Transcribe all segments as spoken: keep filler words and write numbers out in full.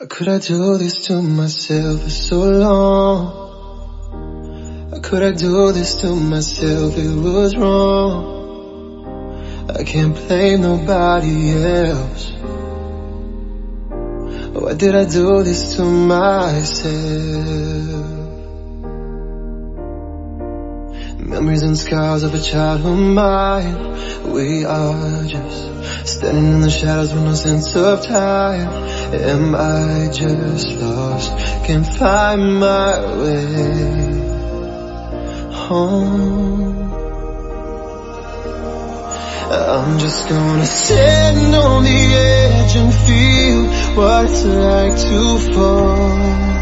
Could I do this to myself for so long? Could I do this to myself? It was wrong. I can't blame nobody else. Why did I do this to myself? Memories and scars of a childhood mind. We are just standing in the shadows with no sense of time. Am I just lost? Can't find my way home. I'm just gonna stand on the edge and feel what it's like to fall.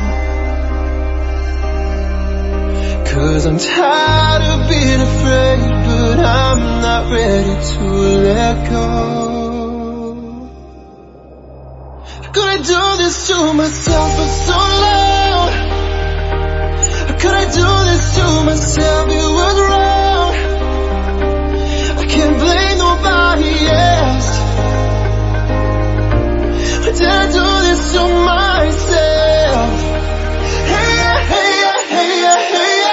Cause I'm tired of being afraid, but I'm not ready to let go. Could I do this to myself for so long? Could I do this to myself? It was wrong. I can't blame nobody else. Did I do this to myself? Hey yeah, hey yeah, hey yeah, hey yeah.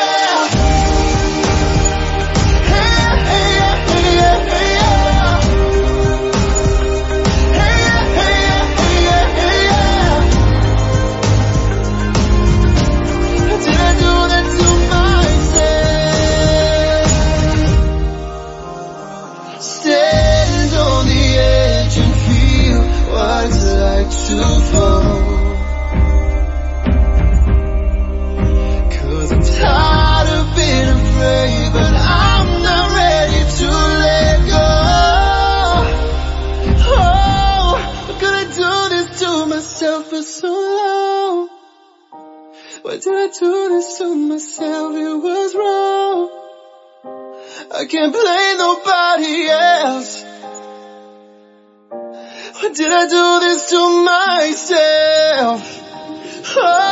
To fall, cause I'm tired of being afraid, but I'm not ready to let go. Oh, could I do this to myself for so long? Why did I do this to myself? It was wrong. I can't blame nobody else. Why did I do this to myself? Oh.